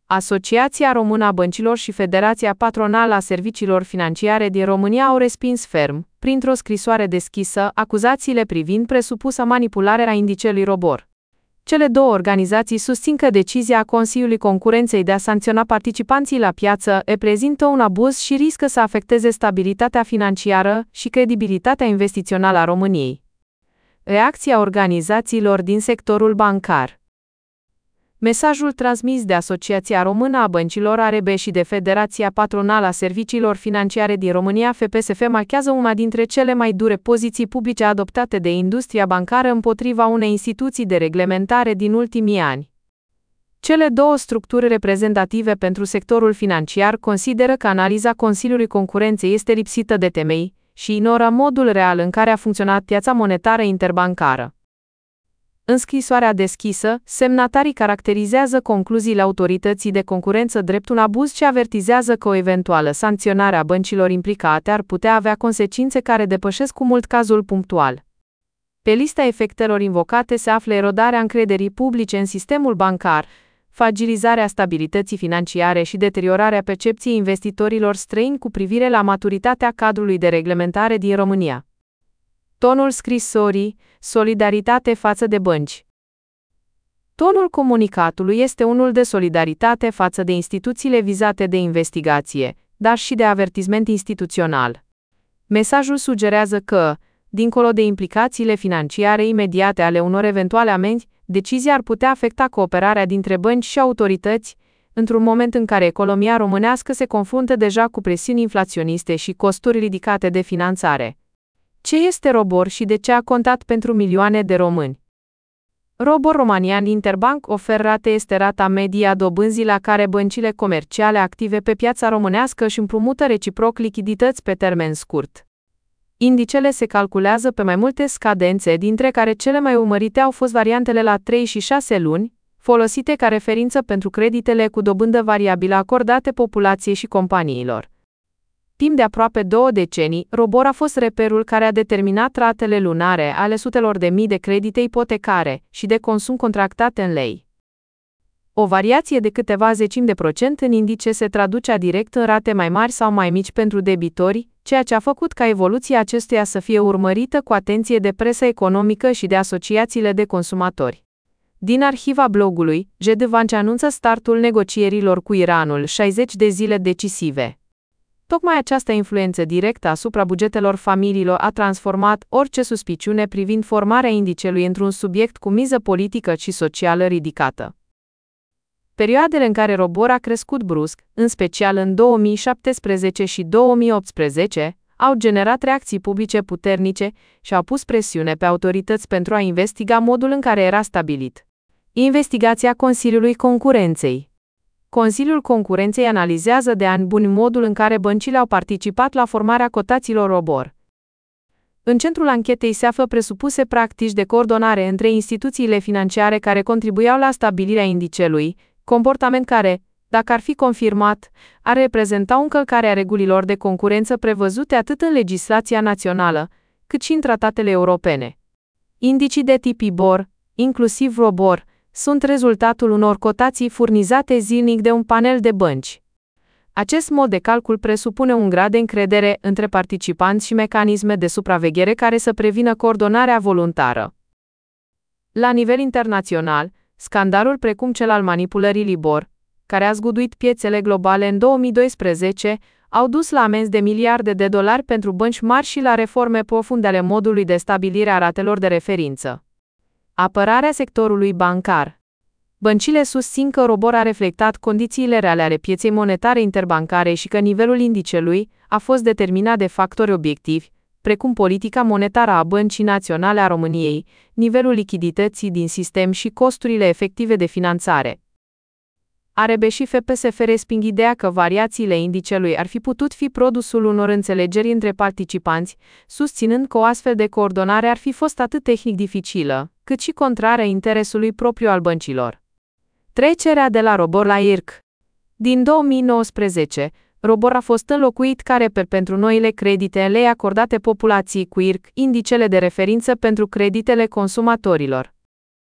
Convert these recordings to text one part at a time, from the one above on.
Asociația Română a Băncilor și Federația Patronală a Serviciilor Financiare din România au respins ferm, printr-o scrisoare deschisă, acuzațiile privind presupusa manipulare a indicelui ROBOR. Cele două organizații susțin că decizia Consiliului Concurenței de a sancționa participanții la piață reprezintă un abuz și riscă să afecteze stabilitatea financiară și credibilitatea investițională a României. Reacția organizațiilor din sectorul bancar. Mesajul transmis de Asociația Română a Băncilor ARB și de Federația Patronală a Serviciilor Financiare din România FPSF marchează una dintre cele mai dure poziții publice adoptate de industria bancară împotriva unei instituții de reglementare din ultimii ani. Cele două structuri reprezentative pentru sectorul financiar consideră că analiza Consiliului Concurenței este lipsită de temei și ignoră modul real în care a funcționat piața monetară interbancară. În scrisoarea deschisă, semnatarii caracterizează concluziile autorității de concurență drept un abuz și avertizează că o eventuală sancționare a băncilor implicate ar putea avea consecințe care depășesc cu mult cazul punctual. Pe lista efectelor invocate se află erodarea încrederii publice în sistemul bancar, fragilizarea stabilității financiare și deteriorarea percepției investitorilor străini cu privire la maturitatea cadrului de reglementare din România. Tonul scrisorii: solidaritate față de bănci. Tonul comunicatului este unul de solidaritate față de instituțiile vizate de investigație, dar și de avertisment instituțional. Mesajul sugerează că, dincolo de implicațiile financiare imediate ale unor eventuale amenzi, decizia ar putea afecta cooperarea dintre bănci și autorități, într-un moment în care economia românească se confruntă deja cu presiuni inflaționiste și costuri ridicate de finanțare. Ce este ROBOR și de ce a contat pentru milioane de români? ROBOR Romanian Interbank Offer Rate este rata medie a dobânzii la care băncile comerciale active pe piața românească își împrumută reciproc lichidități pe termen scurt. Indicele se calculează pe mai multe scadențe, dintre care cele mai urmărite au fost variantele la 3 și 6 luni, folosite ca referință pentru creditele cu dobândă variabilă acordate populației și companiilor. Timp de aproape 2 decenii, ROBOR a fost reperul care a determinat ratele lunare ale sutelor de mii de credite ipotecare și de consum contractate în lei. O variație de câteva zecimi de procent în indice se traducea direct în rate mai mari sau mai mici pentru debitori, ceea ce a făcut ca evoluția acestuia să fie urmărită cu atenție de presa economică și de asociațiile de consumatori. Din arhiva blogului, JD.Vanci anunță startul negocierilor cu Iranul, 60 de zile decisive. Tocmai această influență directă asupra bugetelor familiilor a transformat orice suspiciune privind formarea indicelui într-un subiect cu miză politică și socială ridicată. Perioadele în care ROBOR a crescut brusc, în special în 2017 și 2018, au generat reacții publice puternice și au pus presiune pe autorități pentru a investiga modul în care era stabilit. Investigația Consiliului Concurenței. Consiliul Concurenței analizează de ani buni modul în care băncile au participat la formarea cotațiilor ROBOR. În centrul anchetei se află presupuse practici de coordonare între instituțiile financiare care contribuiau la stabilirea indicelui, comportament care, dacă ar fi confirmat, ar reprezenta o încălcare a regulilor de concurență prevăzute atât în legislația națională, cât și în tratatele europene. Indicii de tip IBOR, inclusiv ROBOR, sunt rezultatul unor cotații furnizate zilnic de un panel de bănci. Acest mod de calcul presupune un grad de încredere între participanți și mecanisme de supraveghere care să prevină coordonarea voluntară. La nivel internațional, scandalul precum cel al manipulării LIBOR, care a zguduit piețele globale în 2012, au dus la amenzi de miliarde de dolari pentru bănci mari și la reforme profunde ale modului de stabilire a ratelor de referință. Apărarea sectorului bancar. Băncile susțin că ROBOR a reflectat condițiile reale ale pieței monetare interbancare și că nivelul indicelui a fost determinat de factori obiectivi, precum politica monetară a Băncii Naționale a României, nivelul lichidității din sistem și costurile efective de finanțare. ARB și FPSF resping ideea că variațiile indicelui ar fi putut fi produsul unor înțelegeri între participanți, susținând că o astfel de coordonare ar fi fost atât tehnic dificilă, cât și contrară interesului propriu al băncilor. Trecerea de la ROBOR la IRC. Din 2019, ROBOR a fost înlocuit ca reper pentru noile credite în lei acordate populației cu IRC, indicele de referință pentru creditele consumatorilor.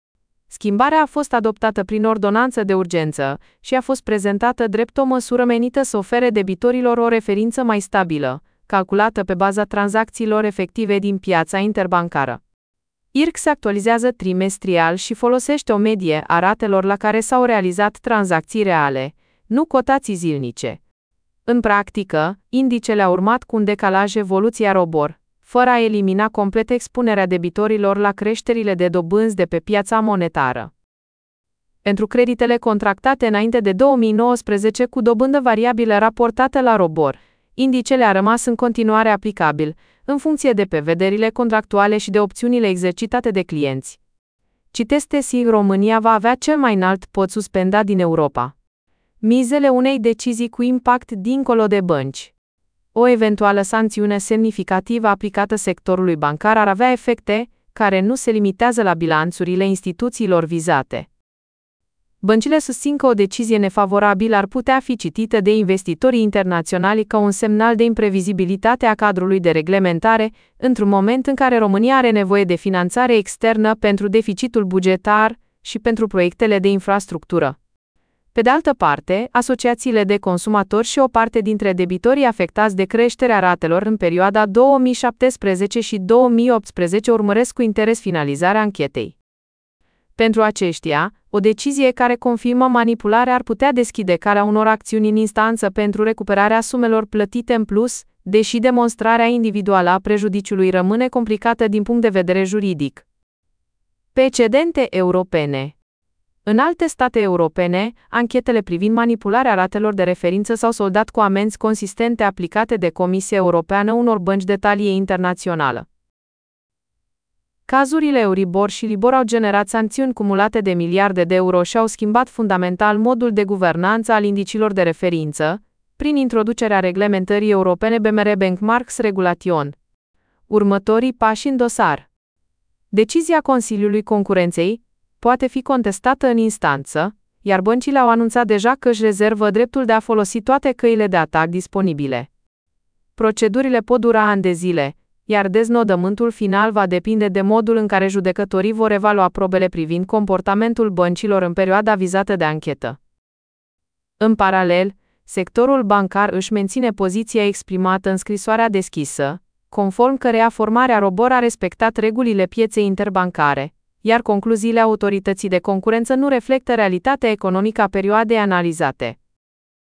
Schimbarea a fost adoptată prin ordonanță de urgență și a fost prezentată drept o măsură menită să ofere debitorilor o referință mai stabilă, calculată pe baza tranzacțiilor efective din piața interbancară. IRC se actualizează trimestrial și folosește o medie a ratelor la care s-au realizat tranzacții reale, nu cotații zilnice. În practică, indicele a urmat cu un decalaj evoluția ROBOR, fără a elimina complet expunerea debitorilor la creșterile de dobânzi de pe piața monetară. Pentru creditele contractate înainte de 2019 cu dobândă variabilă raportată la ROBOR, indicele a rămas în continuare aplicabil, în funcție de prevederile contractuale și de opțiunile exercitate de clienți. Citez TSI, România va avea cel mai înalt pod suspendat din Europa. Mizele unei decizii cu impact dincolo de bănci. O eventuală sancțiune semnificativă aplicată sectorului bancar ar avea efecte care nu se limitează la bilanțurile instituțiilor vizate. Băncile susțin că o decizie nefavorabilă ar putea fi citită de investitorii internaționali ca un semnal de imprevizibilitate a cadrului de reglementare, într-un moment în care România are nevoie de finanțare externă pentru deficitul bugetar și pentru proiectele de infrastructură. Pe de altă parte, asociațiile de consumatori și o parte dintre debitorii afectați de creșterea ratelor în perioada 2017 și 2018 urmăresc cu interes finalizarea anchetei. Pentru aceștia, o decizie care confirmă manipularea ar putea deschide calea unor acțiuni în instanță pentru recuperarea sumelor plătite în plus, deși demonstrarea individuală a prejudiciului rămâne complicată din punct de vedere juridic. Precedente europene. În alte state europene, anchetele privind manipularea ratelor de referință s-au soldat cu amenzi consistente aplicate de Comisia Europeană unor bănci de talie internațională. Cazurile Euribor și Libor au generat sancțiuni cumulate de miliarde de euro și au schimbat fundamental modul de guvernanță al indicilor de referință, prin introducerea reglementării europene BMR Benchmarks Regulation. Următorii pași în dosar. Decizia Consiliului Concurenței poate fi contestată în instanță, iar băncile au anunțat deja că își rezervă dreptul de a folosi toate căile de atac disponibile. Procedurile pot dura ani de zile, iar deznodământul final va depinde de modul în care judecătorii vor evalua probele privind comportamentul băncilor în perioada vizată de anchetă. În paralel, sectorul bancar își menține poziția exprimată în scrisoarea deschisă, conform căreia formarea ROBOR a respectat regulile pieței interbancare, iar concluziile autorității de concurență nu reflectă realitatea economică a perioadei analizate.